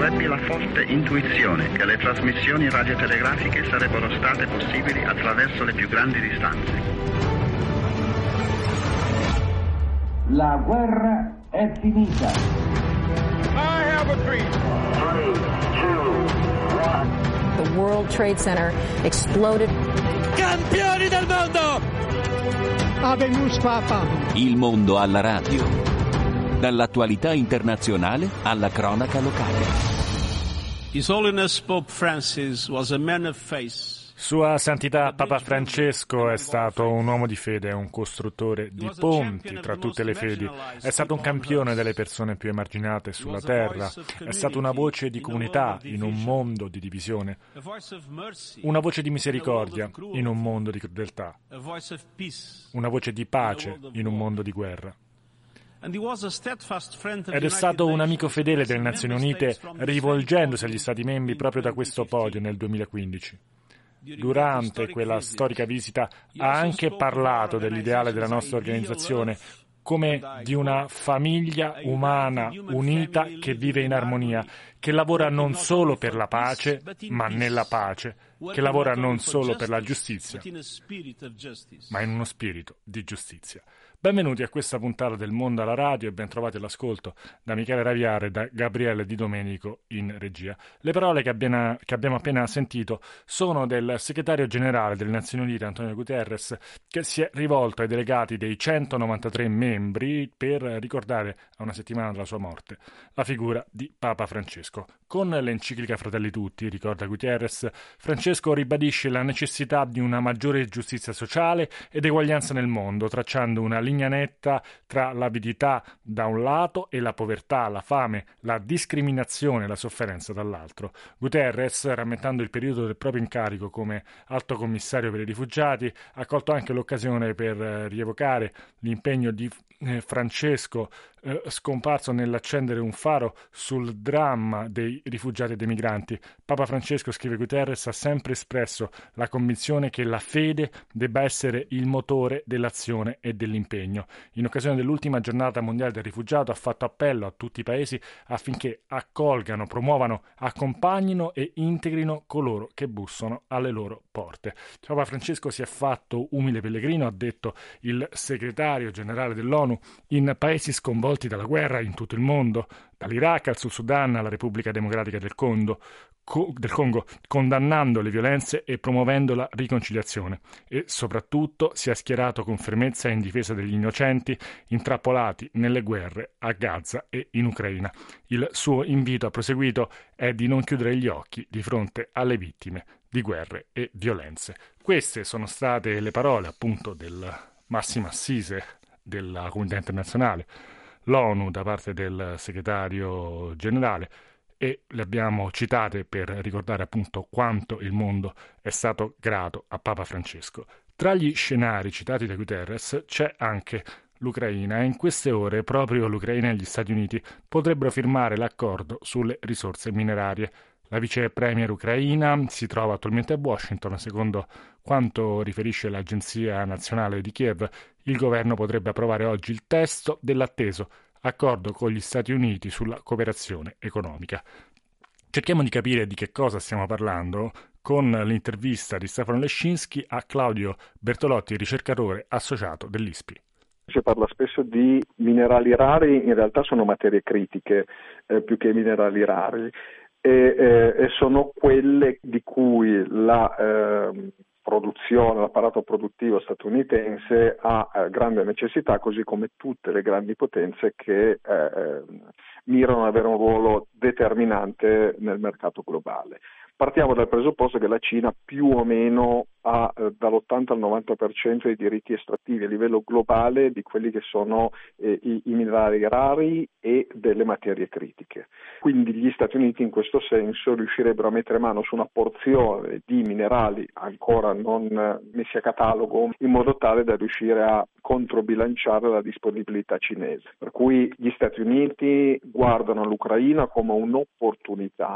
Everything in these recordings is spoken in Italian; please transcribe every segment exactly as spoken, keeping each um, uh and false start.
Avrebbe la forte intuizione che le trasmissioni radiotelegrafiche sarebbero state possibili attraverso le più grandi distanze. La guerra è finita. I have a dream. Three, two, one. The World Trade Center exploded. Campioni del mondo! Habemus Papa. Il mondo alla radio. Dall'attualità internazionale alla cronaca locale. His Holiness Pope Francis was a man of faith. Sua Santità Papa Francesco è stato un uomo di fede, un costruttore di ponti tra tutte le fedi, è stato un campione delle persone più emarginate sulla terra, è stato una voce di comunità in un mondo di divisione, una voce di misericordia in un mondo di crudeltà, una voce di pace in un mondo di guerra. Ed è stato un amico fedele delle Nazioni Unite, rivolgendosi agli Stati membri proprio da questo podio nel duemilaquindici. Durante quella storica visita ha anche parlato dell'ideale della nostra organizzazione come di una famiglia umana unita che vive in armonia, che lavora non solo per la pace, ma nella pace, che lavora non solo per la giustizia, ma in uno spirito di giustizia. Benvenuti a questa puntata del Mondo alla Radio e ben trovati all'ascolto da Michele Raviare e da Gabriele Di Domenico in regia. Le parole che, abbiamo, che abbiamo appena sentito sono del segretario generale delle Nazioni Unite Antonio Guterres, che si è rivolto ai delegati dei centonovantatré membri per ricordare a una settimana dalla sua morte la figura di Papa Francesco. Con l'enciclica Fratelli Tutti, ricorda Guterres, Francesco ribadisce la necessità di una maggiore giustizia sociale ed eguaglianza nel mondo, tracciando una linea netta tra l'avidità da un lato e la povertà, la fame, la discriminazione e la sofferenza dall'altro. Guterres, rammentando il periodo del proprio incarico come Alto Commissario per i rifugiati, ha colto anche l'occasione per rievocare l'impegno di eh, Francesco eh, scomparso nell'accendere un faro sul dramma dei rifugiati e dei migranti. Papa Francesco, scrive Guterres, ha sempre espresso la convinzione che la fede debba essere il motore dell'azione e dell'impegno. In occasione dell'ultima giornata mondiale del rifugiato ha fatto appello a tutti i paesi affinché accolgano, promuovano, accompagnino e integrino coloro che bussano alle loro porte. Papa Francesco si è fatto umile pellegrino, ha detto il segretario generale dell'ONU, in paesi sconvolti dalla guerra in tutto il mondo, dall'Iraq al Sud Sudan alla Repubblica Democratica del Congo, co- del Congo, condannando le violenze e promuovendo la riconciliazione, e soprattutto si è schierato con fermezza in difesa degli innocenti intrappolati nelle guerre a Gaza e in Ucraina. Il suo invito, ha proseguito, è di non chiudere gli occhi di fronte alle vittime di guerre e violenze. Queste sono state le parole appunto del massimo assise della comunità internazionale, l'ONU, da parte del segretario generale, e le abbiamo citate per ricordare appunto quanto il mondo è stato grato a Papa Francesco. Tra gli scenari citati da Guterres c'è anche l'Ucraina, e in queste ore proprio l'Ucraina e gli Stati Uniti potrebbero firmare l'accordo sulle risorse minerarie. La vice premier ucraina si trova attualmente a Washington. Secondo quanto riferisce l'Agenzia Nazionale di Kiev, il governo potrebbe approvare oggi il testo dell'atteso accordo con gli Stati Uniti sulla cooperazione economica. Cerchiamo di capire di che cosa stiamo parlando con l'intervista di Stefano Lescinski a Claudio Bertolotti, ricercatore associato dell'I S P I. Si parla spesso di minerali rari, in realtà sono materie critiche eh, più che minerali rari. E, eh, e sono quelle di cui la eh, produzione, l'apparato produttivo statunitense ha eh, grande necessità, così come tutte le grandi potenze che eh, mirano ad avere un ruolo determinante nel mercato globale. Partiamo dal presupposto che la Cina più o meno ha eh, dall'ottanta al novanta per cento dei diritti estrattivi a livello globale di quelli che sono eh, i, i minerali rari e delle materie critiche. Quindi gli Stati Uniti in questo senso riuscirebbero a mettere mano su una porzione di minerali ancora non eh, messi a catalogo, in modo tale da riuscire a controbilanciare la disponibilità cinese. Per cui gli Stati Uniti guardano l'Ucraina come un'opportunità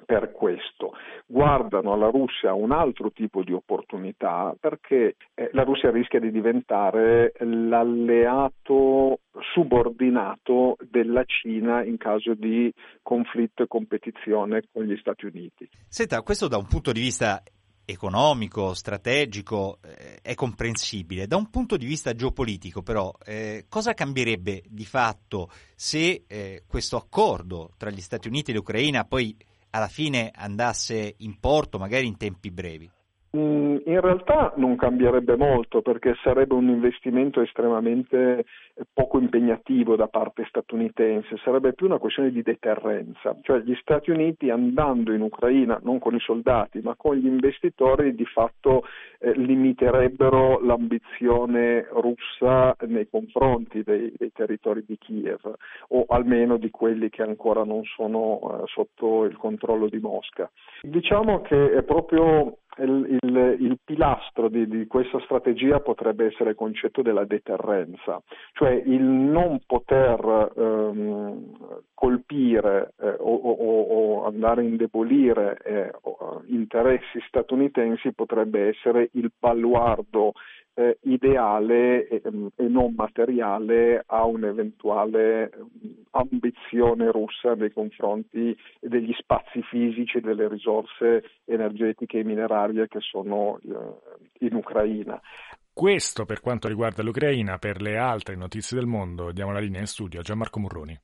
per questo. Guardano alla Russia un altro tipo di opportunità, perché eh, la Russia rischia di diventare l'alleato subordinato della Cina in caso di conflitto e competizione con gli Stati Uniti. Senta, questo da un punto di vista economico, strategico, eh, è comprensibile. Da un punto di vista geopolitico, però, eh, cosa cambierebbe di fatto se eh, questo accordo tra gli Stati Uniti e l'Ucraina poi alla fine andasse in porto, magari in tempi brevi? In realtà non cambierebbe molto, perché sarebbe un investimento estremamente poco impegnativo da parte statunitense, sarebbe più una questione di deterrenza, cioè gli Stati Uniti andando in Ucraina, non con i soldati ma con gli investitori, di fatto eh, limiterebbero l'ambizione russa nei confronti dei, dei territori di Kiev, o almeno di quelli che ancora non sono eh, sotto il controllo di Mosca. Diciamo che è proprio Il, il, il pilastro di, di questa strategia potrebbe essere il concetto della deterrenza, cioè il non poter ehm, colpire eh, o, o, o andare a indebolire eh, interessi statunitensi potrebbe essere il baluardo eh, ideale e, e non materiale a un'eventuale ambizione russa nei confronti degli spazi fisici, delle risorse energetiche e minerarie che sono eh, in Ucraina. Questo per quanto riguarda l'Ucraina. Per le altre notizie del mondo diamo la linea in studio a Gianmarco Murroni.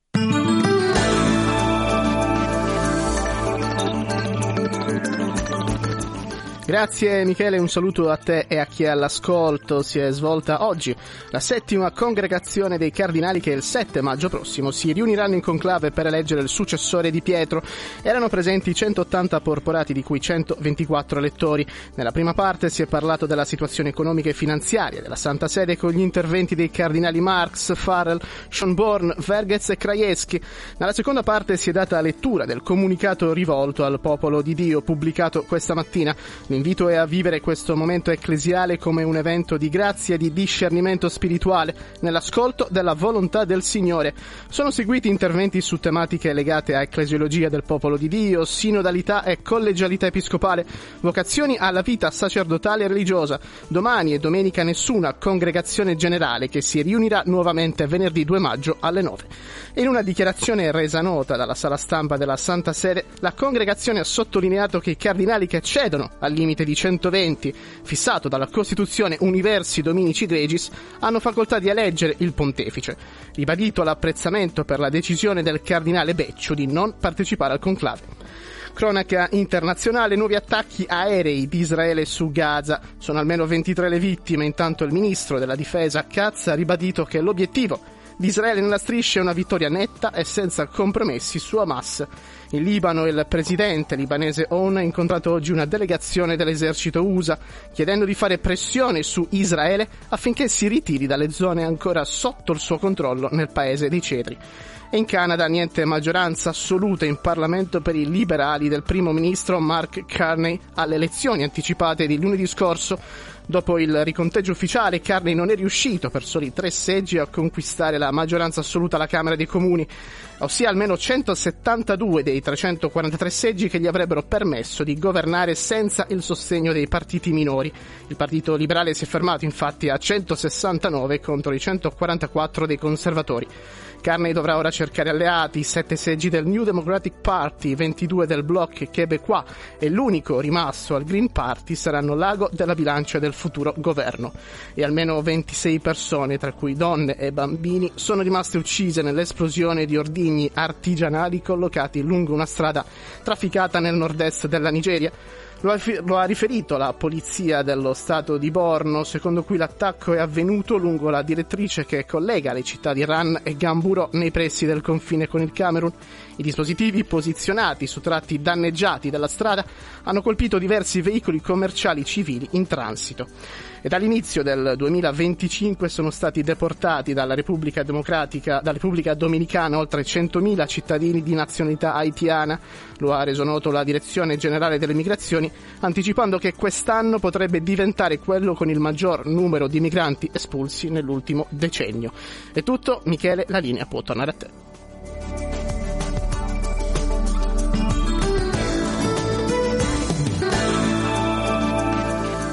Grazie Michele, un saluto a te e a chi è all'ascolto. Si è svolta oggi la settima congregazione dei cardinali che il sette maggio prossimo si riuniranno in conclave per eleggere il successore di Pietro. Erano presenti centottanta porporati, di cui centoventiquattro elettori. Nella prima parte si è parlato della situazione economica e finanziaria della Santa Sede con gli interventi dei cardinali Marx, Farrell, Schönborn, Vergez e Krajewski. Nella seconda parte si è data lettura del comunicato rivolto al popolo di Dio pubblicato questa mattina. L'invito è a vivere questo momento ecclesiale come un evento di grazia e di discernimento spirituale, nell'ascolto della volontà del Signore. Sono seguiti interventi su tematiche legate a ecclesiologia del popolo di Dio, sinodalità e collegialità episcopale, vocazioni alla vita sacerdotale e religiosa. Domani e domenica nessuna congregazione generale, che si riunirà nuovamente venerdì due maggio alle nove. In una dichiarazione resa nota dalla sala stampa della Santa Sede, la congregazione ha sottolineato che i cardinali che accedono al limite di centoventi, fissato dalla Costituzione Universi Dominici Gregis, hanno facoltà di eleggere il pontefice. Ribadito l'apprezzamento per la decisione del cardinale Becciu di non partecipare al conclave. Cronaca internazionale, nuovi attacchi aerei di Israele su Gaza. Sono almeno ventitré le vittime, intanto il ministro della difesa Katz ha ribadito che l'obiettivo di Israele nella striscia è una vittoria netta e senza compromessi su Hamas. In Libano il presidente libanese Aoun ha incontrato oggi una delegazione dell'esercito U S A, chiedendo di fare pressione su Israele affinché si ritiri dalle zone ancora sotto il suo controllo nel paese dei cedri. E in Canada niente maggioranza assoluta in Parlamento per i liberali del primo ministro Mark Carney alle elezioni anticipate di lunedì scorso. Dopo il riconteggio ufficiale, Carney non è riuscito per soli tre seggi a conquistare la maggioranza assoluta alla Camera dei Comuni, ossia almeno centosettantadue dei trecentoquarantatré seggi che gli avrebbero permesso di governare senza il sostegno dei partiti minori. Il Partito Liberale si è fermato infatti a centosessantanove contro i centoquarantaquattro dei conservatori. Carney dovrà ora cercare alleati, sette seggi del New Democratic Party, ventidue del Bloc Québécois e l'unico rimasto al Green Party saranno l'ago della bilancia del futuro governo. E almeno ventisei persone, tra cui donne e bambini, sono rimaste uccise nell'esplosione di ordigni artigianali collocati lungo una strada trafficata nel nord-est della Nigeria. Lo ha, lo ha riferito la polizia dello stato di Borno, secondo cui l'attacco è avvenuto lungo la direttrice che collega le città di Ran e Gamburo nei pressi del confine con il Camerun. I dispositivi posizionati su tratti danneggiati della strada hanno colpito diversi veicoli commerciali civili in transito. E dall'inizio del duemilaventicinque sono stati deportati dalla Repubblica Democratica, dalla Repubblica Dominicana oltre centomila cittadini di nazionalità haitiana. Lo ha reso noto la Direzione Generale delle Migrazioni, anticipando che quest'anno potrebbe diventare quello con il maggior numero di migranti espulsi nell'ultimo decennio. È tutto, Michele, la linea può tornare a te.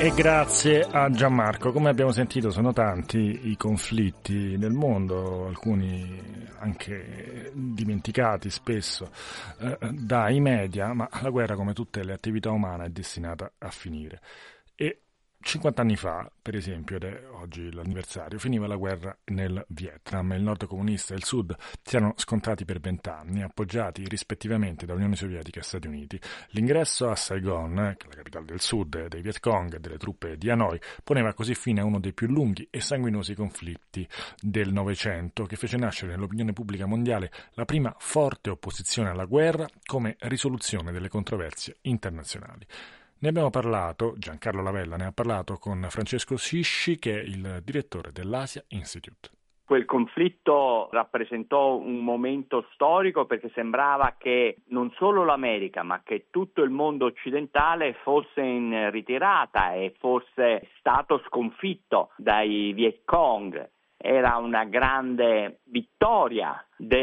E grazie a Gianmarco. Come abbiamo sentito, sono tanti i conflitti nel mondo, alcuni anche dimenticati spesso eh, dai media, ma la guerra, come tutte le attività umane, è destinata a finire. E cinquanta anni fa, per esempio, ed è oggi l'anniversario, finiva la guerra nel Vietnam. Il nord comunista e il sud si erano scontrati per vent'anni, appoggiati rispettivamente da Unione Sovietica e Stati Uniti. L'ingresso a Saigon, che è la capitale del sud, dei Viet Cong e delle truppe di Hanoi, poneva così fine a uno dei più lunghi e sanguinosi conflitti del Novecento, che fece nascere nell'opinione pubblica mondiale la prima forte opposizione alla guerra come risoluzione delle controversie internazionali. Ne abbiamo parlato, Giancarlo Lavella ne ha parlato con Francesco Sisci, che è il direttore dell'Asia Institute. Quel conflitto rappresentò un momento storico perché sembrava che non solo l'America, ma che tutto il mondo occidentale fosse in ritirata e fosse stato sconfitto dai Viet Cong. Era una grande vittoria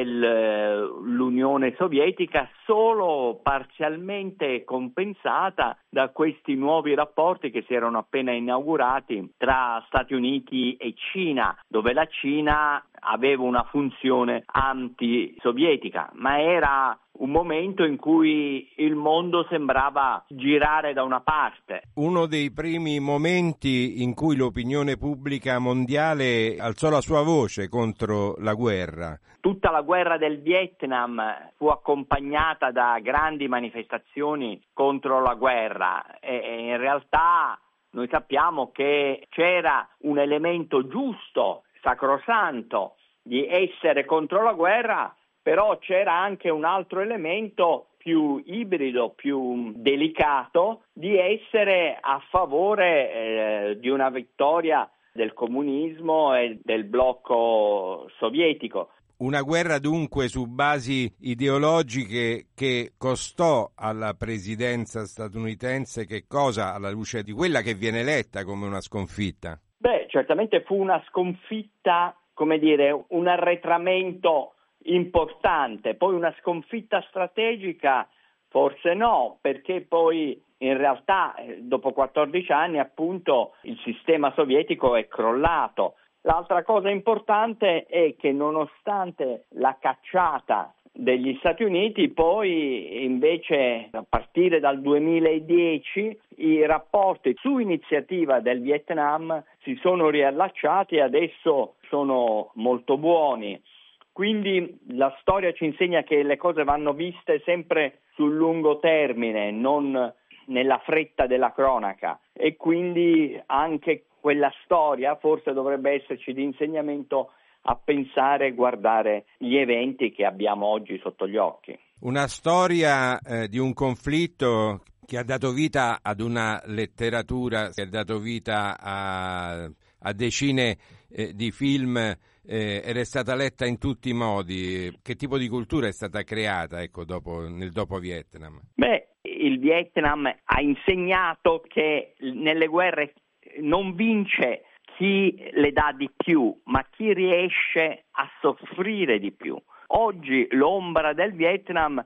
dell'Unione Sovietica, solo parzialmente compensata da questi nuovi rapporti che si erano appena inaugurati tra Stati Uniti e Cina, dove la Cina aveva una funzione anti-sovietica, ma era un momento in cui il mondo sembrava girare da una parte. Uno dei primi momenti in cui l'opinione pubblica mondiale alzò la sua voce contro la guerra. Tutta la guerra del Vietnam fu accompagnata da grandi manifestazioni contro la guerra e in realtà noi sappiamo che c'era un elemento giusto, sacrosanto, di essere contro la guerra, però c'era anche un altro elemento più ibrido, più delicato, di essere a favore eh, di una vittoria del comunismo e del blocco sovietico. Una guerra dunque su basi ideologiche che costò alla presidenza statunitense che cosa alla luce di quella che viene letta come una sconfitta? Beh, certamente fu una sconfitta, come dire, un arretramento importante, poi una sconfitta strategica forse no, perché poi in realtà dopo quattordici anni appunto il sistema sovietico è crollato. L'altra cosa importante è che nonostante la cacciata degli Stati Uniti, poi invece a partire dal duemiladieci i rapporti su iniziativa del Vietnam si sono riallacciati e adesso sono molto buoni. Quindi la storia ci insegna che le cose vanno viste sempre sul lungo termine, non nella fretta della cronaca, e quindi anche quella storia forse dovrebbe esserci di insegnamento a pensare e guardare gli eventi che abbiamo oggi sotto gli occhi. Una storia eh, di un conflitto che ha dato vita ad una letteratura, che ha dato vita a, a decine eh, di film eh, ed è stata letta in tutti i modi. Che tipo di cultura è stata creata, ecco, dopo, nel dopo Vietnam? Beh, il Vietnam ha insegnato che nelle guerre non vince chi le dà di più, ma chi riesce a soffrire di più. Oggi l'ombra del Vietnam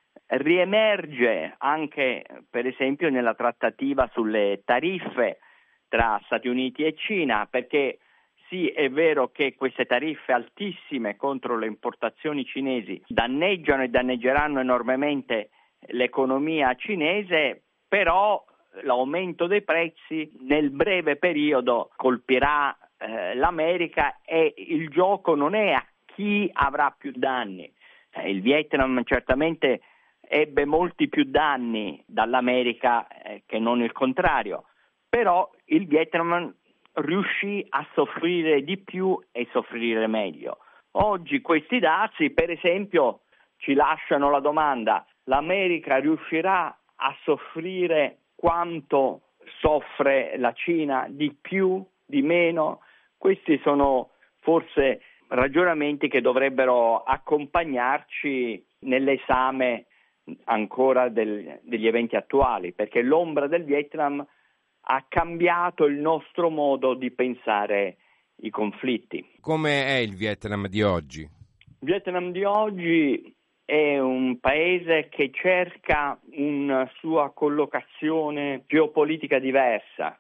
riemerge anche, per esempio, nella trattativa sulle tariffe tra Stati Uniti e Cina, perché sì, è vero che queste tariffe altissime contro le importazioni cinesi danneggiano e danneggeranno enormemente l'economia cinese, però l'aumento dei prezzi nel breve periodo colpirà eh, l'America e il gioco non è a chi avrà più danni. Eh, il Vietnam certamente ebbe molti più danni dall'America eh, che non il contrario, però il Vietnam riuscì a soffrire di più e soffrire meglio. Oggi questi dazi, per esempio, ci lasciano la domanda: l'America riuscirà a soffrire quanto soffre la Cina, di più, di meno? Questi sono forse ragionamenti che dovrebbero accompagnarci nell'esame ancora del, degli eventi attuali, perché l'ombra del Vietnam ha cambiato il nostro modo di pensare i conflitti. Come è il Vietnam di oggi? Il Vietnam di oggi è un paese che cerca una sua collocazione geopolitica diversa.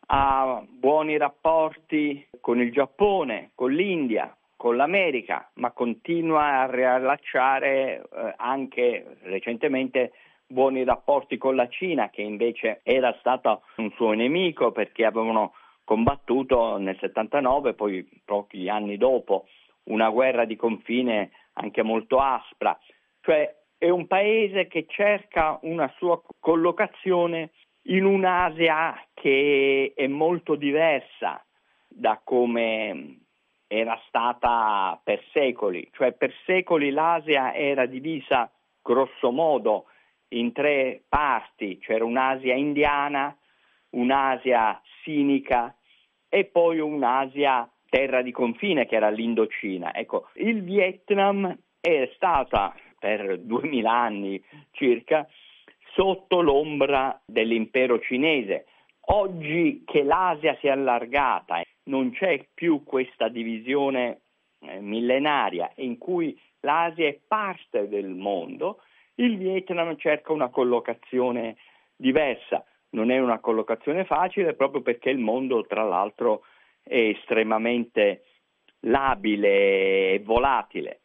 ha buoni rapporti con il Giappone, con l'India, con l'America, ma continua a riallacciare eh, anche recentemente buoni rapporti con la Cina, che invece era stata un suo nemico perché avevano combattuto nel settantanove, poi pochi anni dopo, una guerra di confine anche molto aspra. Cioè è un paese che cerca una sua collocazione in un'Asia che è molto diversa da come era stata per secoli. Cioè per secoli l'Asia era divisa grosso modo in tre parti, c'era un'Asia indiana, un'Asia sinica e poi un'Asia terra di confine che era l'Indocina. Ecco, il Vietnam è stata per duemila anni circa sotto l'ombra dell'impero cinese. Oggi che l'Asia si è allargata, non c'è più questa divisione eh, millenaria in cui l'Asia è parte del mondo, il Vietnam cerca una collocazione diversa. Non è una collocazione facile proprio perché il mondo, tra l'altro, è estremamente labile e volatile.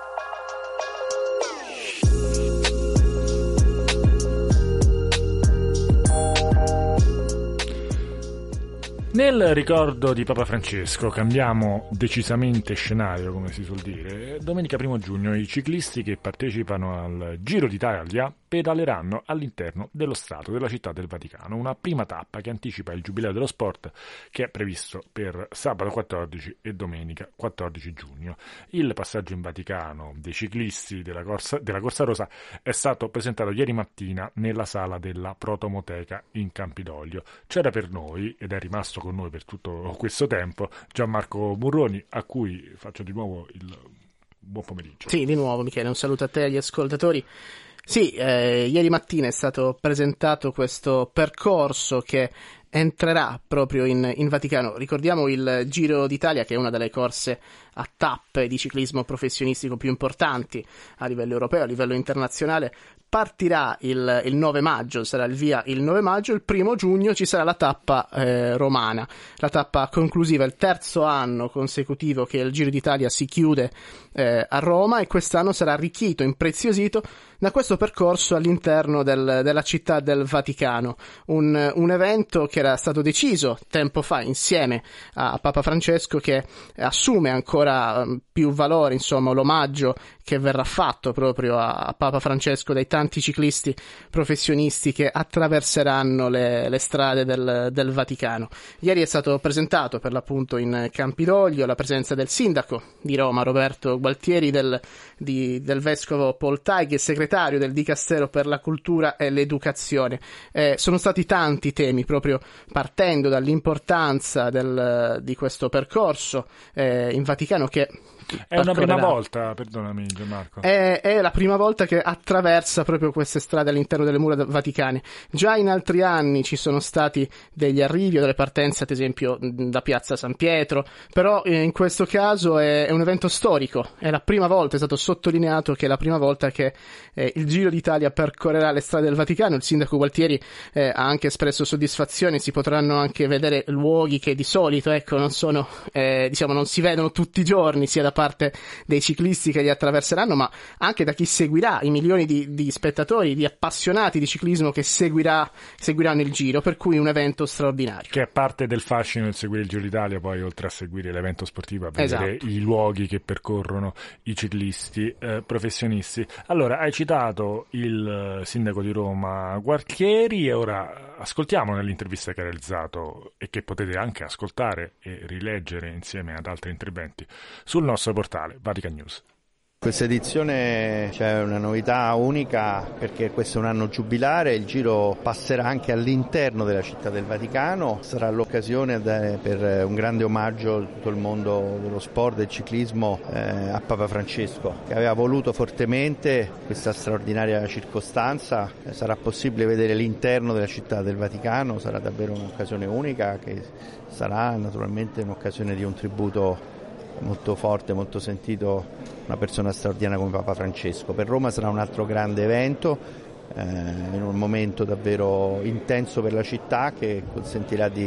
Nel ricordo di Papa Francesco cambiamo decisamente scenario, come si suol dire. Domenica primo giugno i ciclisti che partecipano al Giro d'Italia pedaleranno all'interno dello strato della città del Vaticano, una prima tappa che anticipa il Giubileo dello Sport che è previsto per sabato quattordici e domenica quattordici giugno. Il passaggio in Vaticano dei ciclisti della Corsa, della Corsa Rosa è stato presentato ieri mattina nella sala della Protomoteca in Campidoglio. C'era per noi, ed è rimasto con noi per tutto questo tempo, Gianmarco Murroni, a cui faccio di nuovo il buon pomeriggio. Sì, di nuovo Michele, un saluto a te e agli ascoltatori. Sì, eh, ieri mattina è stato presentato questo percorso che entrerà proprio in, in Vaticano. Ricordiamo il Giro d'Italia, che è una delle corse a tappe di ciclismo professionistico più importanti a livello europeo, a livello internazionale. Partirà il, il nove maggio, sarà il via il nove maggio, il primo giugno ci sarà la tappa eh, romana, la tappa conclusiva, il terzo anno consecutivo che il Giro d'Italia si chiude eh, a Roma, e quest'anno sarà arricchito, impreziosito da questo percorso all'interno del, della città del Vaticano, un, un evento che era stato deciso tempo fa insieme a Papa Francesco, che assume ancora più valore, insomma, l'omaggio che verrà fatto proprio a Papa Francesco dai tanti ciclisti professionisti che attraverseranno le, le strade del, del Vaticano. Ieri è stato presentato per l'appunto in Campidoglio la presenza del sindaco di Roma, Roberto Gualtieri, del, di, del vescovo Paul Taighi, e segretario del Dicastero per la Cultura e l'Educazione. Eh, sono stati tanti temi, proprio partendo dall'importanza del, di questo percorso eh, in Vaticano, che è una prima volta, perdonami Gianmarco. È, è la prima volta che attraversa proprio queste strade all'interno delle mura vaticane. Già in altri anni ci sono stati degli arrivi o delle partenze, ad esempio da Piazza San Pietro, però in questo caso è, è un evento storico. È la prima volta, è stato sottolineato che è la prima volta che eh, il Giro d'Italia percorrerà le strade del Vaticano. Il sindaco Gualtieri eh, ha anche espresso soddisfazione, si potranno anche vedere luoghi che di solito, ecco, non sono, eh, diciamo, non si vedono tutti i giorni, sia da parte dei ciclisti che li attraverseranno, ma anche da chi seguirà, i milioni di, di spettatori, di appassionati di ciclismo che seguirà, seguiranno il Giro, per cui un evento straordinario. Che è parte del fascino del seguire il Giro d'Italia, poi oltre a seguire l'evento sportivo, a vedere esatto. i luoghi che percorrono i ciclisti eh, professionisti. Allora, hai citato il sindaco di Roma Gualtieri, e ora ascoltiamo nell'intervista che ha realizzato e che potete anche ascoltare e rileggere insieme ad altri interventi sul nostro portale Vatican News. Questa edizione c'è una novità unica perché questo è un anno giubilare, il Giro passerà anche all'interno della città del Vaticano, sarà l'occasione per un grande omaggio a tutto il mondo dello sport, del ciclismo eh, a Papa Francesco, che aveva voluto fortemente questa straordinaria circostanza. Sarà possibile vedere l'interno della città del Vaticano, sarà davvero un'occasione unica che sarà naturalmente un'occasione di un tributo molto forte, molto sentito, una persona straordinaria come Papa Francesco. Per Roma sarà un altro grande evento, eh, in un momento davvero intenso per la città, che consentirà di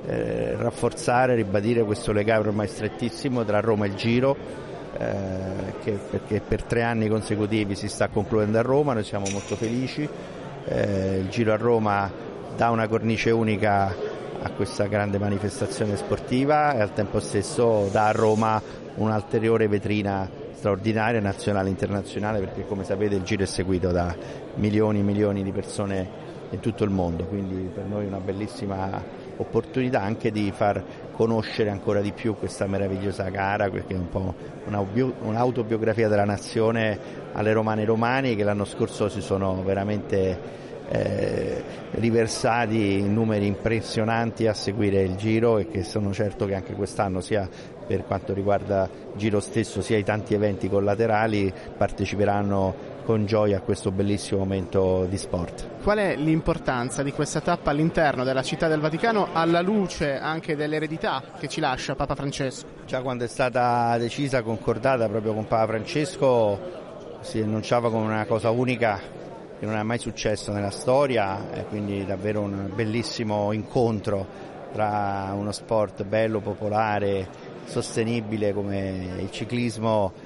eh, rafforzare, ribadire questo legame ormai strettissimo tra Roma e il Giro, eh, che, perché per tre anni consecutivi si sta concludendo a Roma, noi siamo molto felici. Eh, il Giro a Roma dà una cornice unica a questa grande manifestazione sportiva e al tempo stesso dà a Roma un'ulteriore vetrina straordinaria, nazionale e internazionale, perché come sapete il Giro è seguito da milioni e milioni di persone in tutto il mondo, quindi per noi è una bellissima opportunità anche di far conoscere ancora di più questa meravigliosa gara, perché è un po' un'autobiografia della nazione alle romane e romani che l'anno scorso si sono veramente eh, riversati in numeri impressionanti a seguire il Giro e che sono certo che anche quest'anno, sia per quanto riguarda il Giro stesso sia i tanti eventi collaterali, parteciperanno con gioia a questo bellissimo momento di sport. Qual è l'importanza di questa tappa all'interno della Città del Vaticano alla luce anche dell'eredità che ci lascia Papa Francesco? Già quando è stata decisa, concordata proprio con Papa Francesco, si annunciava come una cosa unica che non è mai successo nella storia, e quindi davvero un bellissimo incontro tra uno sport bello, popolare, sostenibile come il ciclismo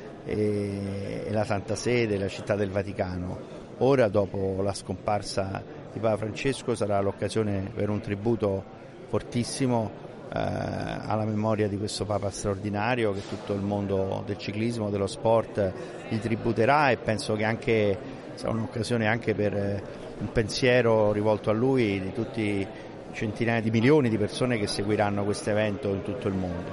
e la Santa Sede, la Città del Vaticano. Ora, dopo la scomparsa di Papa Francesco, sarà l'occasione per un tributo fortissimo eh, alla memoria di questo Papa straordinario che tutto il mondo del ciclismo, dello sport gli tributerà, e penso che anche sarà un'occasione anche per eh, un pensiero rivolto a lui di tutti i centinaia di milioni di persone che seguiranno questo evento in tutto il mondo.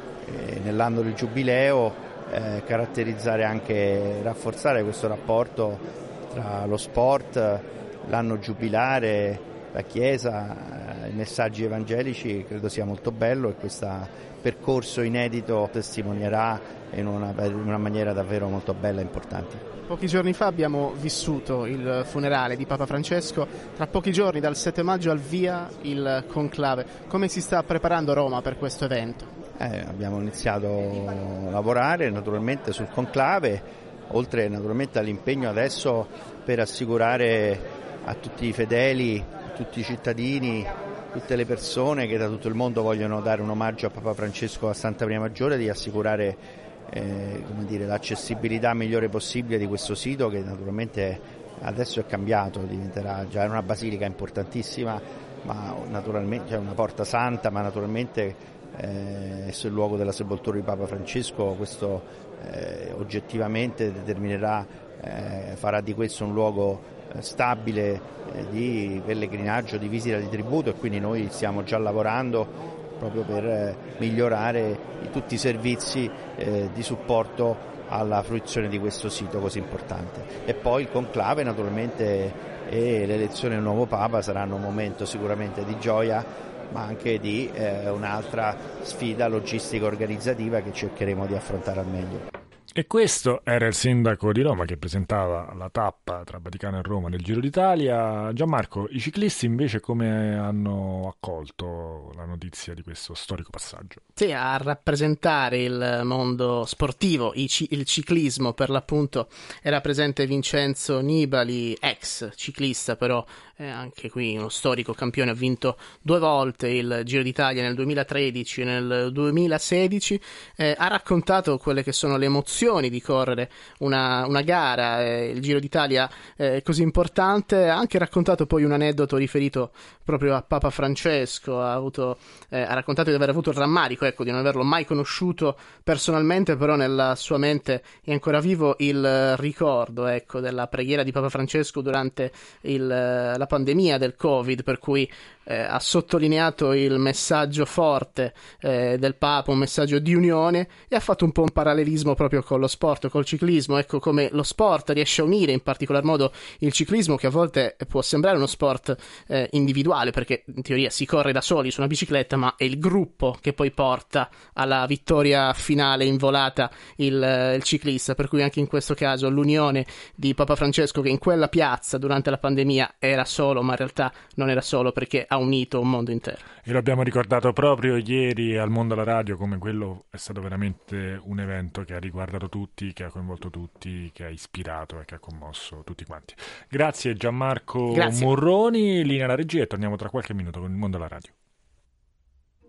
E nell'anno del Giubileo Eh, caratterizzare anche, rafforzare questo rapporto tra lo sport, l'anno giubilare, la Chiesa, eh, i messaggi evangelici, credo sia molto bello, e questo percorso inedito testimonierà in una, in una maniera davvero molto bella e importante. Pochi giorni fa abbiamo vissuto il funerale di Papa Francesco, tra pochi giorni dal sette maggio al via il conclave. Come si sta preparando Roma per questo evento? Eh, abbiamo iniziato a lavorare naturalmente sul conclave, oltre naturalmente all'impegno adesso per assicurare a tutti i fedeli, a tutti i cittadini, tutte le persone che da tutto il mondo vogliono dare un omaggio a Papa Francesco a Santa Maria Maggiore, di assicurare eh, come dire, l'accessibilità migliore possibile di questo sito, che naturalmente adesso è cambiato, diventerà già una basilica importantissima, ma naturalmente c'è una porta santa, ma naturalmente Eh, sul luogo della sepoltura di Papa Francesco questo eh, oggettivamente determinerà, eh, farà di questo un luogo eh, stabile eh, di pellegrinaggio, di visita, di tributo, e quindi noi stiamo già lavorando proprio per eh, migliorare i, tutti i servizi eh, di supporto alla fruizione di questo sito così importante. E poi il conclave naturalmente e l'elezione del nuovo Papa saranno un momento sicuramente di gioia, ma anche di eh, un'altra sfida logistica organizzativa che cercheremo di affrontare al meglio. E questo era il sindaco di Roma che presentava la tappa tra Vaticano e Roma nel Giro d'Italia. Gianmarco, i ciclisti invece come hanno accolto la notizia di questo storico passaggio? Sì, a rappresentare il mondo sportivo, il ciclismo per l'appunto, era presente Vincenzo Nibali, ex ciclista però eh, anche qui uno storico campione, ha vinto due volte il Giro d'Italia nel duemilatredici e nel duemilasedici, eh, ha raccontato quelle che sono le emozioni di correre una, una gara, eh, il Giro d'Italia è eh, così importante. Ha anche raccontato poi un aneddoto riferito proprio a Papa Francesco, ha, avuto, eh, ha raccontato di aver avuto il rammarico, ecco, di non averlo mai conosciuto personalmente, però nella sua mente è ancora vivo il ricordo, ecco, della preghiera di Papa Francesco durante il, la pandemia del Covid, per cui eh, ha sottolineato il messaggio forte eh, del Papa, un messaggio di unione, e ha fatto un po' un parallelismo proprio con lo sport, col ciclismo, ecco come lo sport riesce a unire in particolar modo il ciclismo, che a volte può sembrare uno sport eh, individuale, perché in teoria si corre da soli su una bicicletta, ma è il gruppo che poi porta alla vittoria finale in volata il, il ciclista, per cui anche in questo caso l'unione di Papa Francesco, che in quella piazza durante la pandemia era solo, ma in realtà non era solo, perché ha unito un mondo intero. E lo abbiamo ricordato proprio ieri al Mondo alla Radio, come quello è stato veramente un evento che ha riguardato tutti, che ha coinvolto tutti, che ha ispirato e che ha commosso tutti quanti. Grazie Gianmarco Grazie. Morroni, linea alla regia, e torniamo tra qualche minuto con il Mondo alla Radio.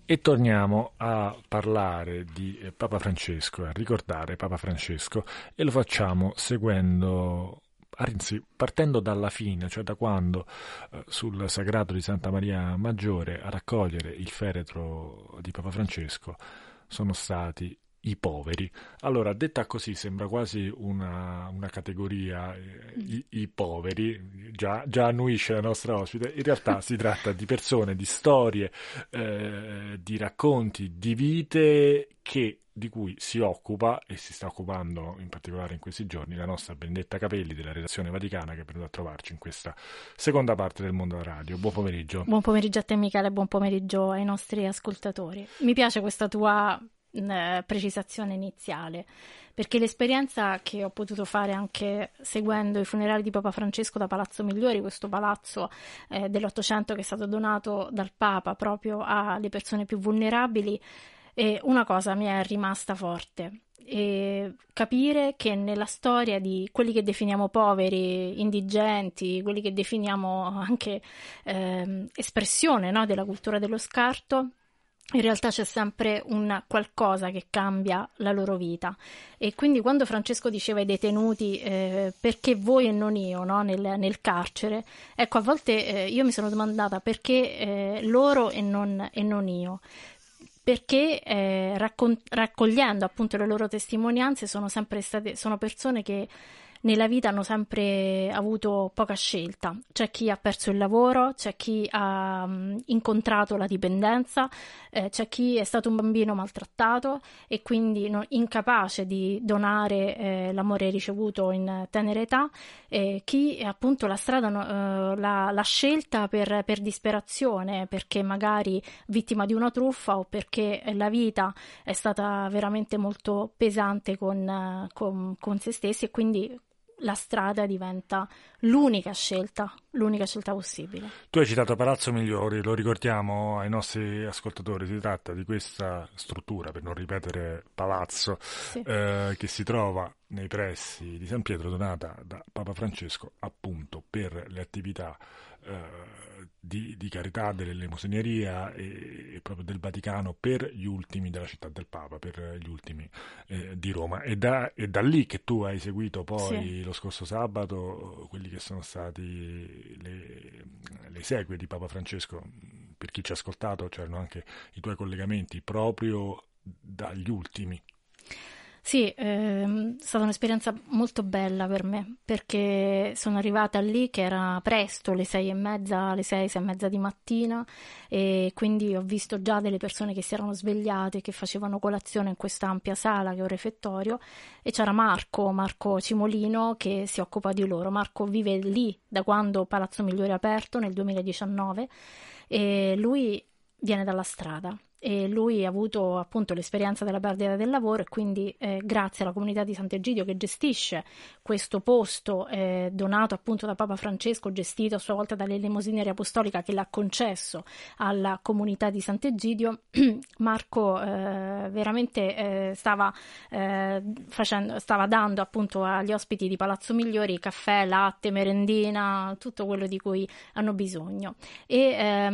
E torniamo a parlare di Papa Francesco, a ricordare Papa Francesco, e lo facciamo seguendo, anzi partendo dalla fine, cioè da quando eh, sul Sagrato di Santa Maria Maggiore a raccogliere il feretro di Papa Francesco sono stati i poveri. Allora, detta così sembra quasi una, una categoria, eh, i, i poveri, già, già annuisce la nostra ospite. In realtà si tratta di persone, di storie, eh, di racconti, di vite che, di cui si occupa e si sta occupando in particolare in questi giorni la nostra Benedetta Capelli della redazione Vaticana, che è venuta a trovarci in questa seconda parte del Mondo Radio. Buon pomeriggio. Buon pomeriggio a te Michele, buon pomeriggio ai nostri ascoltatori. Mi piace questa tua precisazione iniziale, perché l'esperienza che ho potuto fare anche seguendo i funerali di Papa Francesco da Palazzo Migliori, questo palazzo eh, dell'Ottocento che è stato donato dal Papa proprio alle persone più vulnerabili, e una cosa mi è rimasta forte: e capire che nella storia di quelli che definiamo poveri, indigenti, quelli che definiamo anche eh, espressione, no, della cultura dello scarto, in realtà c'è sempre un qualcosa che cambia la loro vita. E quindi quando Francesco diceva ai detenuti eh, perché voi e non io, no? nel, nel carcere, ecco, a volte eh, io mi sono domandata perché eh, loro e non, e non io, perché eh, raccon- raccogliendo appunto le loro testimonianze sono sempre state, sono persone che nella vita hanno sempre avuto poca scelta. C'è chi ha perso il lavoro, c'è chi ha um, incontrato la dipendenza, eh, c'è chi è stato un bambino maltrattato e quindi no, incapace di donare eh, l'amore ricevuto in tenera età, eh, chi appunto la strada eh, la, la scelta per, per disperazione, perché magari vittima di una truffa o perché la vita è stata veramente molto pesante con, con, con se stessi, e quindi la strada diventa l'unica scelta, l'unica scelta possibile. Tu hai citato Palazzo Migliori, lo ricordiamo ai nostri ascoltatori, si tratta di questa struttura, per non ripetere palazzo, sì. eh, che si trova nei pressi di San Pietro, donata da Papa Francesco appunto per le attività eh, di, di carità, dell'elemosineria e, e proprio del Vaticano per gli ultimi della città del Papa, per gli ultimi eh, di Roma. E da, e da lì che tu hai seguito poi sì. lo scorso sabato quelli che sono stati le, le esequie di Papa Francesco. Per chi ci ha ascoltato c'erano anche i tuoi collegamenti proprio dagli ultimi. Sì, ehm, è stata un'esperienza molto bella per me, perché sono arrivata lì che era presto, le sei e mezza, le sei, sei e mezza di mattina, e quindi ho visto già delle persone che si erano svegliate, che facevano colazione in questa ampia sala che è un refettorio, e c'era Marco, Marco Cimolino, che si occupa di loro. Marco vive lì da quando Palazzo Migliore è aperto nel duemiladiciannove, e lui viene dalla strada. E lui ha avuto appunto l'esperienza della perdita del lavoro, e quindi eh, grazie alla comunità di Sant'Egidio che gestisce questo posto eh, donato appunto da Papa Francesco, gestito a sua volta dall'elemosineria apostolica che l'ha concesso alla comunità di Sant'Egidio, Marco eh, veramente eh, stava, eh, facendo, stava dando appunto agli ospiti di Palazzo Migliori caffè, latte, merendina, tutto quello di cui hanno bisogno. E,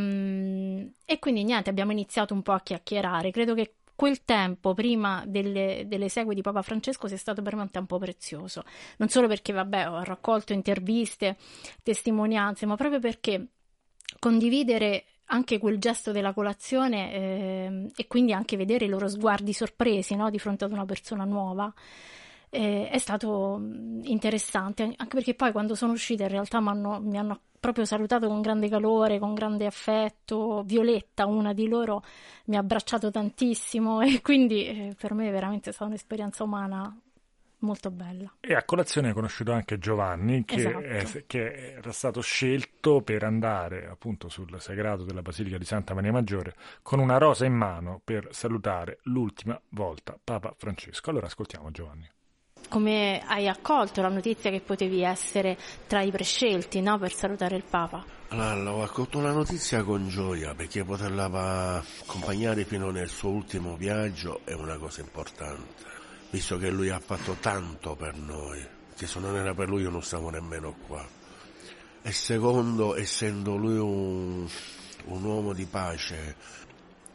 ehm, e quindi niente, abbiamo iniziato un po' a chiacchierare. Credo che quel tempo prima delle, delle esequie di Papa Francesco sia stato per me un tempo prezioso, non solo perché vabbè ho raccolto interviste, testimonianze, ma proprio perché condividere anche quel gesto della colazione eh, e quindi anche vedere i loro sguardi sorpresi, no, di fronte ad una persona nuova eh, è stato interessante, anche perché poi quando sono uscita in realtà m'hanno, mi hanno proprio salutato con grande calore, con grande affetto. Violetta, una di loro, mi ha abbracciato tantissimo, e quindi eh, per me è veramente stata un'esperienza umana molto bella. E a colazione hai conosciuto anche Giovanni, che, esatto. è, che era stato scelto per andare appunto sul sagrato della Basilica di Santa Maria Maggiore con una rosa in mano per salutare l'ultima volta Papa Francesco. Allora ascoltiamo Giovanni. Come hai accolto la notizia che potevi essere tra i prescelti, no, per salutare il Papa? Allora, ho accolto la notizia con gioia, perché poterla accompagnare fino nel suo ultimo viaggio è una cosa importante, visto che lui ha fatto tanto per noi, che se non era per lui io non stavo nemmeno qua. E secondo, essendo lui un, un uomo di pace,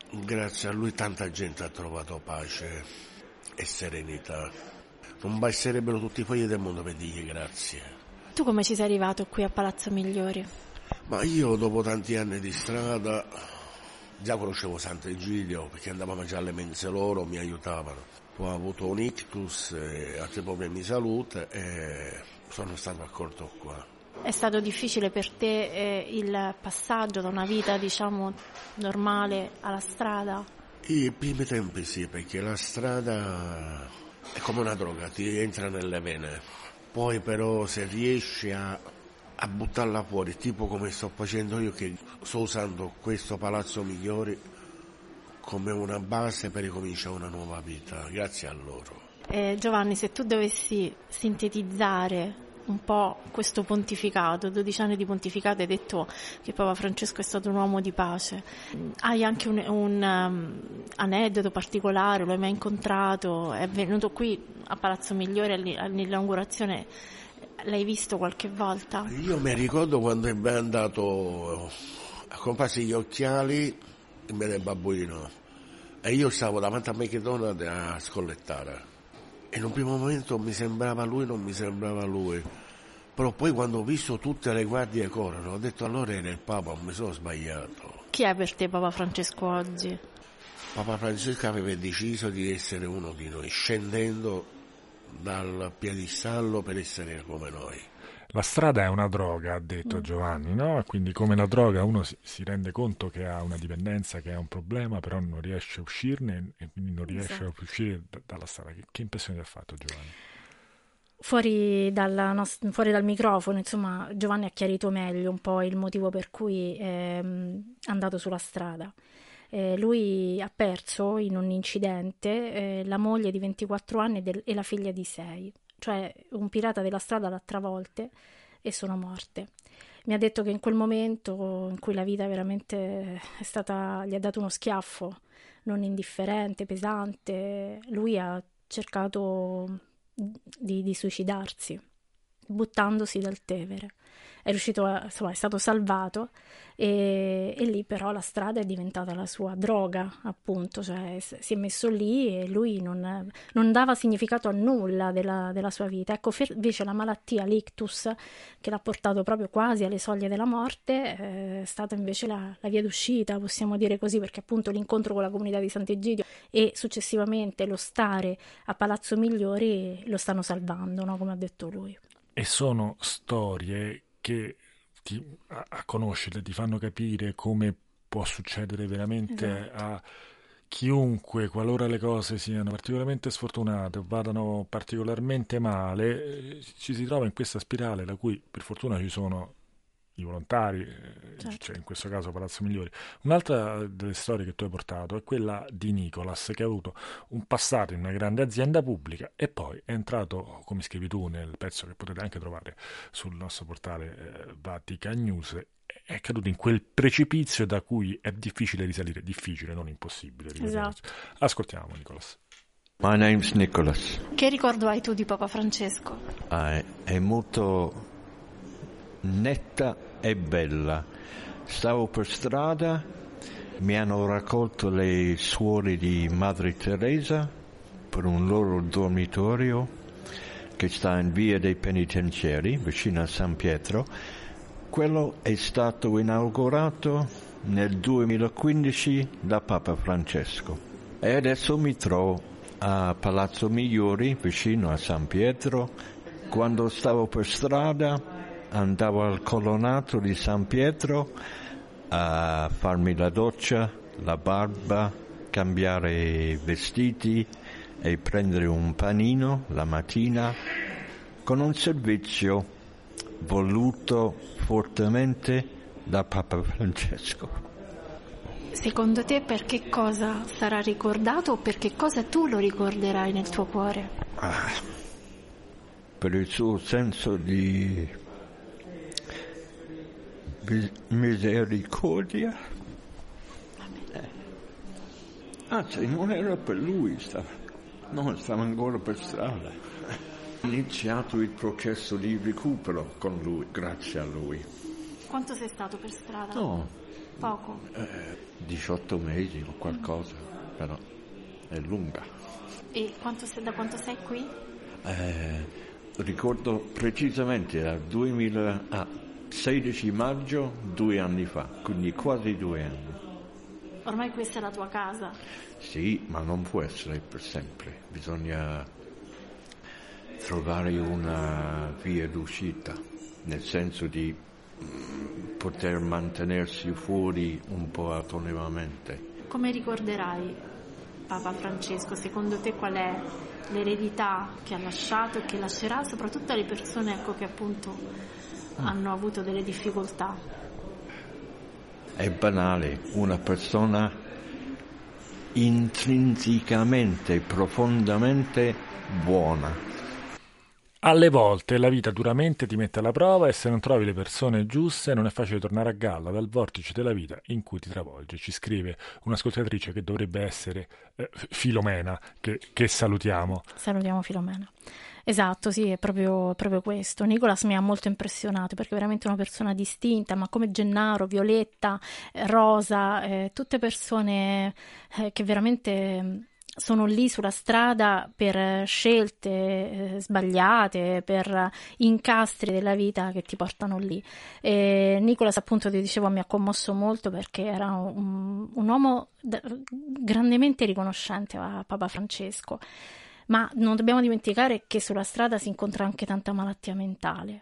Grazie a lui tanta gente ha trovato pace e serenità. Non basterebbero tutti i fogli del mondo per dirgli grazie. Tu come ci sei arrivato qui a Palazzo Migliori? Ma io dopo tanti anni di strada già conoscevo Sant'Egidio perché andavamo già alle mense loro, mi aiutavano. Poi ho avuto un ictus e altri problemi di salute e sono stato accolto qua. È stato difficile per te eh, il passaggio da una vita, diciamo, normale alla strada? I primi tempi sì, perché la strada è come una droga, ti entra nelle vene. Poi però se riesci a, a buttarla fuori, tipo come sto facendo io, che sto usando questo Palazzo Migliori come una base per ricominciare una nuova vita, grazie a loro. Eh, Giovanni, se tu dovessi sintetizzare un po' questo pontificato, dodici anni di pontificato, hai detto che Papa Francesco è stato un uomo di pace. Hai anche un, un um, aneddoto particolare, lo hai mai incontrato? È venuto qui a Palazzo Migliore all'inaugurazione, l'hai visto qualche volta? Io mi ricordo quando è andato a comprarsi gli occhiali in me del babbuino e io stavo davanti a McDonald's a scollettare. E in un primo momento mi sembrava lui, non mi sembrava lui. Però poi quando ho visto tutte le guardie correre, ho detto allora era il Papa, non mi sono sbagliato. Chi è per te Papa Francesco oggi? Papa Francesco aveva deciso di essere uno di noi, scendendo dal piedistallo per essere come noi. La strada è una droga, ha detto Giovanni, no? Quindi come la droga uno si, si rende conto che ha una dipendenza, che ha un problema, però non riesce a uscirne e quindi non riesce esatto. a uscire d- dalla strada. Che, che impressione ti ha fatto, Giovanni? Fuori, dalla nost- fuori dal microfono, insomma, Giovanni ha chiarito meglio un po' il motivo per cui è andato sulla strada. Eh, lui ha perso in un incidente eh, la moglie di ventiquattro anni del- e la figlia di sei. Cioè un pirata della strada l'ha travolte e sono morte. Mi ha detto che in quel momento in cui la vita veramente è stata, gli ha dato uno schiaffo non indifferente, pesante, lui ha cercato di, di suicidarsi buttandosi dal Tevere. È riuscito a, insomma, è stato salvato e, e lì però la strada è diventata la sua droga, appunto, cioè si è messo lì e lui non, non dava significato a nulla della, della sua vita. Ecco, invece la malattia, l'ictus, che l'ha portato proprio quasi alle soglie della morte, eh, è stata invece la, la via d'uscita, possiamo dire così, perché appunto l'incontro con la comunità di Sant'Egidio e successivamente lo stare a Palazzo Migliori lo stanno salvando, no? Come ha detto lui. E sono storie che ti, a, a conoscerle ti fanno capire come può succedere veramente esatto. a chiunque, qualora le cose siano particolarmente sfortunate o vadano particolarmente male, ci si trova in questa spirale da cui per fortuna ci sono i volontari, certo. cioè in questo caso Palazzo Migliori. Un'altra delle storie che tu hai portato è quella di Nicolas, che ha avuto un passato in una grande azienda pubblica e poi è entrato, come scrivi tu nel pezzo che potete anche trovare sul nostro portale eh, Vatican News, è caduto in quel precipizio da cui è difficile risalire, difficile, non impossibile. Esatto. Ascoltiamo Nicolas. My name's Nicholas. Che ricordo hai tu di Papa Francesco? Ah, è molto netta e bella. Stavo per strada, mi hanno raccolto le suore di Madre Teresa per un loro dormitorio che sta in via dei Penitenziari, vicino a San Pietro. Quello è stato inaugurato nel duemilaquindici da Papa Francesco e adesso mi trovo a Palazzo Migliori, vicino a San Pietro. Quando stavo per strada andavo al colonnato di San Pietro a farmi la doccia, la barba, cambiare i vestiti e prendere un panino la mattina con un servizio voluto fortemente da Papa Francesco. Secondo te per che cosa sarà ricordato o per che cosa tu lo ricorderai nel tuo cuore? Ah, per il suo senso di misericordia. Anzi, non era per lui, stava, no, stava ancora per strada. Ho iniziato il processo di recupero con lui, grazie a lui. Quanto sei stato per strada? No. Poco? Eh, diciotto mesi o qualcosa, però è lunga. E quanto, da quanto sei qui? Eh, ricordo precisamente dal duemila, ah, sedici maggio, due anni fa, quindi quasi due anni. Ormai questa è la tua casa? Sì, ma non può essere per sempre, bisogna trovare una via d'uscita, nel senso di mh, poter mantenersi fuori un po' autonomamente. Come ricorderai Papa Francesco? Secondo te qual è l'eredità che ha lasciato e che lascerà, soprattutto alle persone, ecco, che appunto mm. hanno avuto delle difficoltà? È banale, una persona intrinsecamente, profondamente buona. Alle volte la vita duramente ti mette alla prova e se non trovi le persone giuste non è facile tornare a galla dal vortice della vita in cui ti travolge. Ci scrive un'ascoltatrice che dovrebbe essere eh, Filomena, che, che salutiamo. Salutiamo Filomena. Esatto, sì, è proprio, proprio questo. Nicolas mi ha molto impressionato perché è veramente una persona distinta, ma come Gennaro, Violetta, eh, Rosa, eh, tutte persone eh, che veramente sono lì sulla strada per scelte eh, sbagliate, per incastri della vita che ti portano lì. E Nicolas, appunto, ti dicevo, mi ha commosso molto perché era un, un uomo d- grandemente riconoscente a Papa Francesco, ma non dobbiamo dimenticare che sulla strada si incontra anche tanta malattia mentale.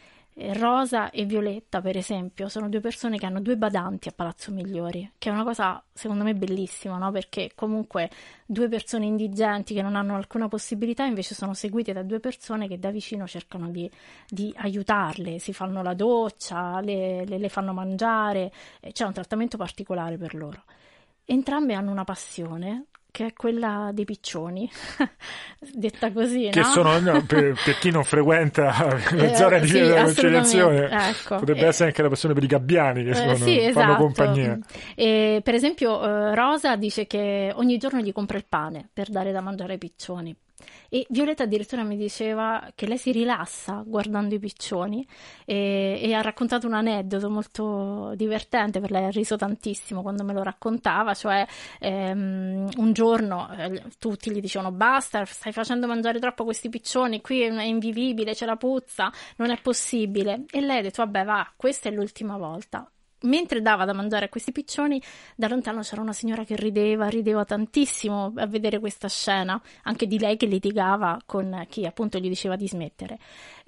Rosa e Violetta, per esempio, sono due persone che hanno due badanti a Palazzo Migliori, che è una cosa secondo me bellissima, no? Perché comunque due persone indigenti che non hanno alcuna possibilità invece sono seguite da due persone che da vicino cercano di, di aiutarle, si fanno la doccia, le, le, le fanno mangiare, c'è un trattamento particolare per loro. Entrambe hanno una passione, che è quella dei piccioni, detta così, che no? sono, no, per, per chi non frequenta le eh, zone di sì, della conciliazione, ecco. potrebbe eh, essere anche la passione per i gabbiani che sono, eh, sì, fanno esatto. compagnia. E, per esempio eh, Rosa dice che ogni giorno gli compra il pane per dare da mangiare ai piccioni. E Violetta addirittura mi diceva che lei si rilassa guardando i piccioni e, e ha raccontato un aneddoto molto divertente, per lei ha riso tantissimo quando me lo raccontava, cioè ehm, un giorno eh, tutti gli dicevano basta, stai facendo mangiare troppo questi piccioni, qui è invivibile, c'è la puzza, non è possibile, e lei ha detto vabbè va, questa è l'ultima volta. Mentre dava da mangiare a questi piccioni, da lontano c'era una signora che rideva, rideva tantissimo a vedere questa scena, anche di lei che litigava con chi appunto gli diceva di smettere.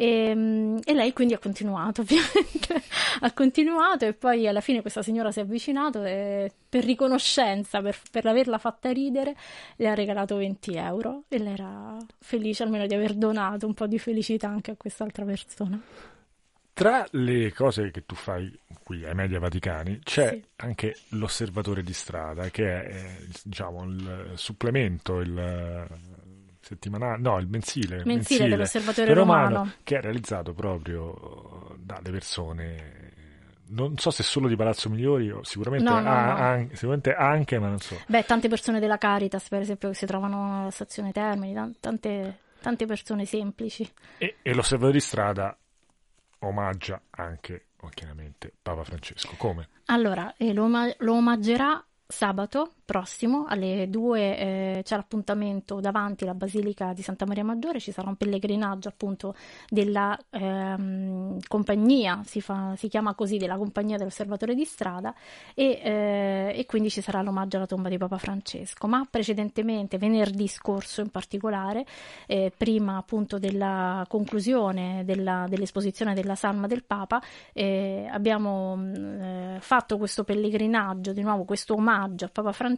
E, e lei quindi ha continuato, ovviamente, ha continuato e poi alla fine questa signora si è avvicinato e per riconoscenza, per, per averla fatta ridere, le ha regalato venti euro e lei era felice almeno di aver donato un po' di felicità anche a quest'altra persona. Tra le cose che tu fai qui ai Media Vaticani c'è sì. anche l'osservatore di strada, che è diciamo il supplemento, il settimanale, no, il mensile, mensile, mensile dell'osservatore romano, romano, che è realizzato proprio dalle persone, non so se solo di Palazzo Migliori, o sicuramente, no, no, ha, no. Anche, sicuramente anche, ma non so. Beh, tante persone della Caritas, per esempio, che si trovano alla stazione Termini, tante, tante persone semplici. E, e l'osservatore di strada omaggia anche, chiaramente, Papa Francesco. Come? Allora, eh, lo, lo omaggerà sabato prossimo alle due, eh, c'è l'appuntamento davanti alla Basilica di Santa Maria Maggiore, ci sarà un pellegrinaggio appunto della ehm, compagnia, si, fa, si chiama così, della compagnia dell'osservatore di strada e, eh, e quindi ci sarà l'omaggio alla tomba di Papa Francesco, ma precedentemente, venerdì scorso in particolare, eh, prima appunto della conclusione della, dell'esposizione della Salma del Papa, eh, abbiamo eh, fatto questo pellegrinaggio, di nuovo questo omaggio a Papa Francesco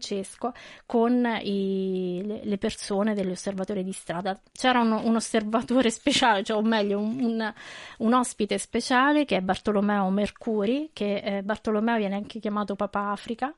con i, le, le persone dell'osservatore di strada. C'era un, un osservatore speciale, cioè o meglio un, un, un ospite speciale che è Bartolomeo Mercuri, che eh, Bartolomeo viene anche chiamato Papa Africa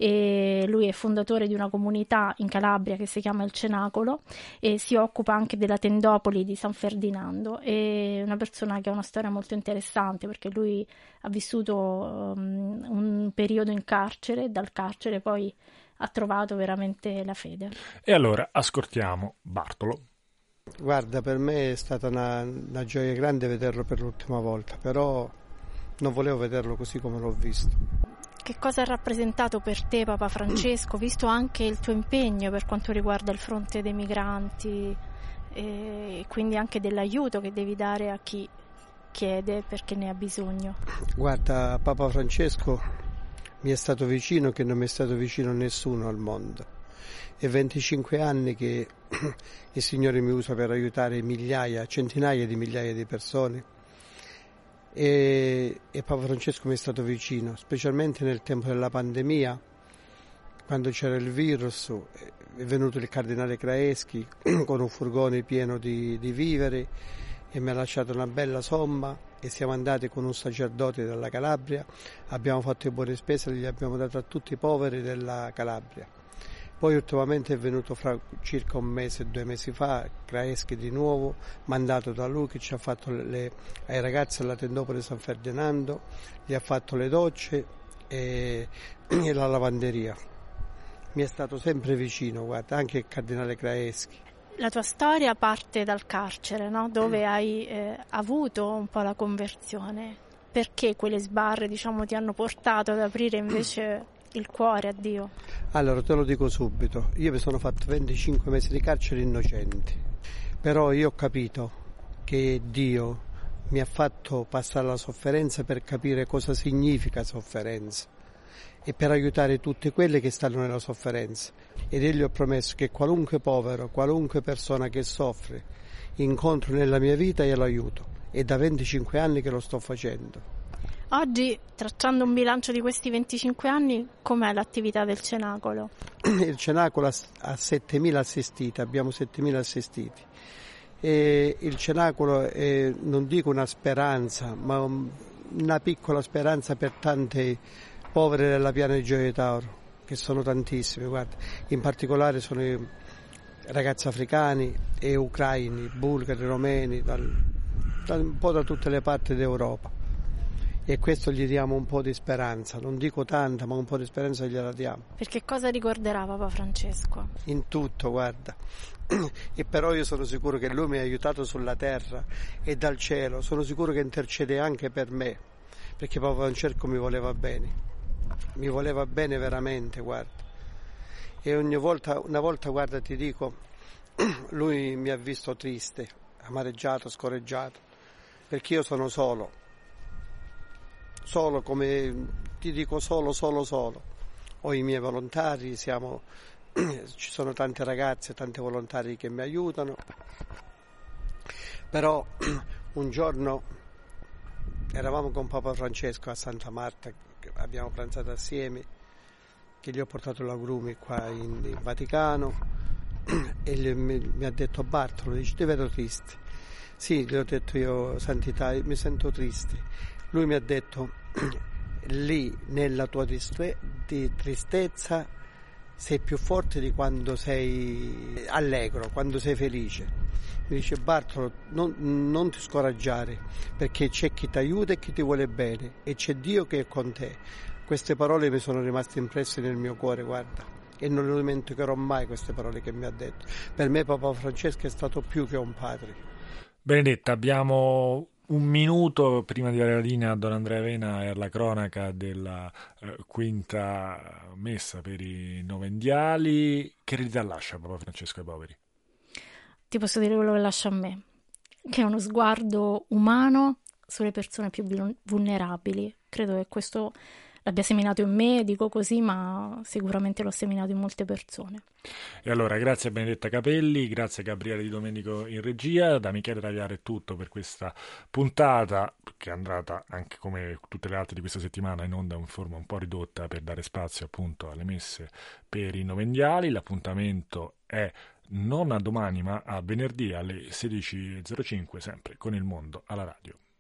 e lui è fondatore di una comunità in Calabria che si chiama Il Cenacolo e si occupa anche della tendopoli di San Ferdinando. È una persona che ha una storia molto interessante perché lui ha vissuto um, un periodo in carcere, dal carcere poi ha trovato veramente la fede. E allora ascoltiamo Bartolo. Guarda, per me è stata una, una gioia grande vederlo per l'ultima volta, però non volevo vederlo così come l'ho visto. Che cosa ha rappresentato per te Papa Francesco, visto anche il tuo impegno per quanto riguarda il fronte dei migranti e quindi anche dell'aiuto che devi dare a chi chiede perché ne ha bisogno? Guarda, Papa Francesco mi è stato vicino che non mi è stato vicino nessuno al mondo. È venticinque anni che il Signore mi usa per aiutare migliaia, centinaia di migliaia di persone. E, e Papa Francesco mi è stato vicino, specialmente nel tempo della pandemia, quando c'era il virus. È venuto il cardinale Kraeschi con un furgone pieno di, di viveri e mi ha lasciato una bella somma, e siamo andati con un sacerdote della Calabria, abbiamo fatto le buone spese e li abbiamo dato a tutti i poveri della Calabria. Poi ultimamente è venuto fra circa un mese, due mesi fa, Kraeschi di nuovo, mandato da lui, che ci ha fatto le, ai ragazzi alla tendopoli San Ferdinando, gli ha fatto le docce e, e la lavanderia. Mi è stato sempre vicino, guarda, anche il cardinale Kraeschi. La tua storia parte dal carcere, no? Dove hai eh, avuto un po' la conversione. Perché quelle sbarre, diciamo, ti hanno portato ad aprire invece il cuore a Dio? Allora, te lo dico subito, io mi sono fatto venticinque mesi di carcere innocenti, però io ho capito che Dio mi ha fatto passare la sofferenza per capire cosa significa sofferenza e per aiutare tutti quelli che stanno nella sofferenza. Ed io gli ho promesso che qualunque povero, qualunque persona che soffre incontro nella mia vita, io lo aiuto. È da venticinque anni che lo sto facendo. Oggi, tracciando un bilancio di questi venticinque anni, com'è l'attività del Cenacolo? Il Cenacolo ha settemila assistiti, abbiamo settemila assistiti. E il Cenacolo è, non dico una speranza, ma una piccola speranza per tanti poveri della Piana di Gioia Tauro, che sono tantissimi, guarda. In particolare sono i ragazzi africani e ucraini, bulgari, romeni, dal, da, un po' da tutte le parti d'Europa. E questo gli diamo un po' di speranza, non dico tanta, ma un po' di speranza gliela diamo. Perché cosa ricorderà Papa Francesco? In tutto, guarda. E però io sono sicuro che lui mi ha aiutato sulla terra e dal cielo, sono sicuro che intercede anche per me, perché Papa Francesco mi voleva bene, mi voleva bene veramente, guarda. E ogni volta, una volta, guarda, ti dico, lui mi ha visto triste, amareggiato, scorreggiato, perché io sono solo. Solo, come ti dico, solo, solo, solo. Ho i miei volontari, siamo, ci sono tante ragazze, tanti volontari che mi aiutano. Però un giorno eravamo con Papa Francesco a Santa Marta, abbiamo pranzato assieme, che gli ho portato l'agrumi qua in, in Vaticano, e gli, mi, mi ha detto: Bartolo, dice, ti vedo triste. Sì, gli ho detto io: Santità, mi sento triste. Lui mi ha detto: lì nella tua triste- di tristezza sei più forte di quando sei allegro, quando sei felice. Mi dice: Bartolo, non, non ti scoraggiare, perché c'è chi ti aiuta e chi ti vuole bene, e c'è Dio che è con te. Queste parole mi sono rimaste impresse nel mio cuore, guarda, e non le dimenticherò mai queste parole che mi ha detto. Per me Papa Francesco è stato più che un padre. Benedetta, abbiamo un minuto prima di dare la linea a Don Andrea Vena e alla cronaca della eh, quinta messa per i novendiali. Che eredità lascia Papa Francesco ai poveri? Ti posso dire quello che lascia a me, che è uno sguardo umano sulle persone più vulnerabili. Credo che questo l'abbia seminato in me, dico così, ma sicuramente l'ho seminato in molte persone. E allora, grazie a Benedetta Capelli, grazie a Gabriele Di Domenico in regia, da Michele Tagliare è tutto per questa puntata, che è andata anche come tutte le altre di questa settimana in onda in forma un po' ridotta per dare spazio appunto alle messe per i novendiali. L'appuntamento è non a domani ma a venerdì alle sedici e zero cinque, sempre con Il Mondo alla radio.